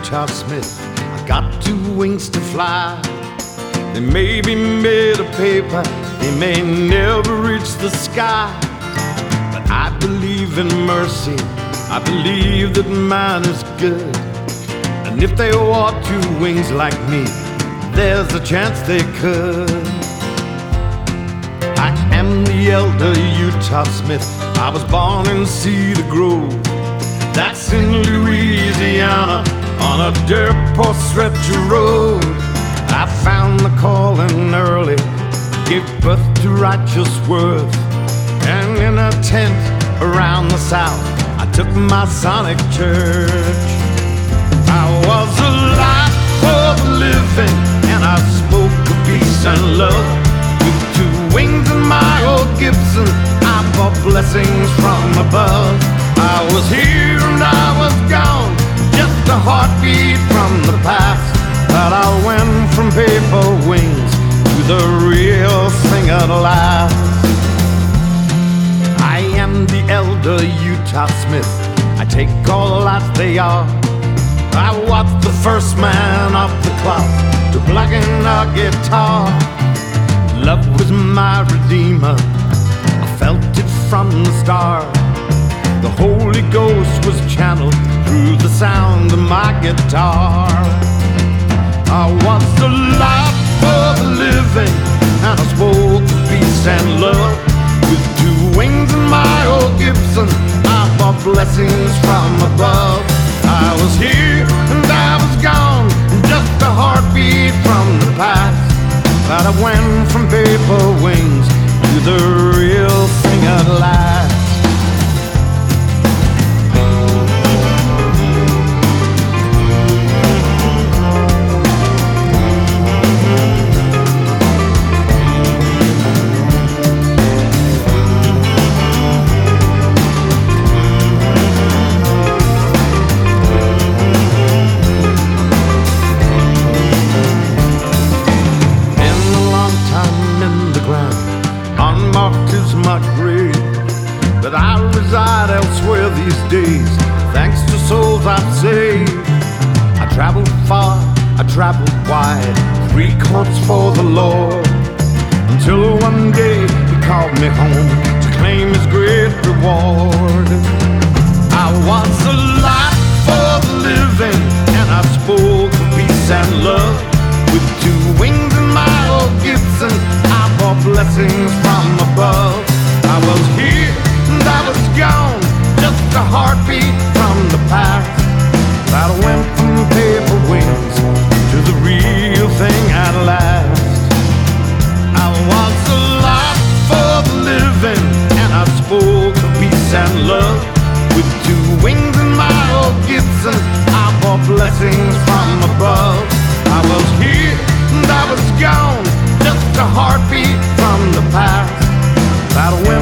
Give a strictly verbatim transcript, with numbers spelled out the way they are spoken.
Utah Smith. I got two wings to fly. They may be made of paper, they may never reach the sky, but I believe in mercy, I believe that mine is good. And if they wore two wings like me, there's a chance they could. I am the elder Utah Smith. I was born in Cedar Grove, that's in Louisiana, on a dirt poor stretch of road. I found the calling early, gave birth to righteous worth, and in a tent around the South, I took my sonic church. I was alive for the living, and I spoke of peace and love. With two wings in my old Gibson, I brought blessings from above. I was here and I was gone, just a heartbeat from the past. But I went from paper wings to the real thing at last. I am the elder Utah Smith. I take all lives they are. I was the first man off the clock to plug in a guitar. Love was my redeemer, I felt it from the start. The Holy Ghost was channeled through the sound of my guitar. I was alive for the living, and I spoke of peace and love. With two wings in my old Gibson, I brought blessings from above. I was here and I was gone, just a heartbeat from the past. But I went from paper wings to the real thing at last. Unmarked is my grave, but I reside elsewhere these days, thanks to souls I've saved. I traveled far, I traveled wide, three courts for the Lord, until one day He called me home to claim His great reward. I was alive for the living, and I spoke of peace and love. With two wings in my old Gibson, I brought blessings from above. I was here and I was gone, just a heartbeat from the past. I went from paper wings to the real thing at last. I was alive for the living, and I spoke of peace and love. With two wings in my old Gibson, I brought blessings from above. I was here and I was gone, just a heartbeat from the past. That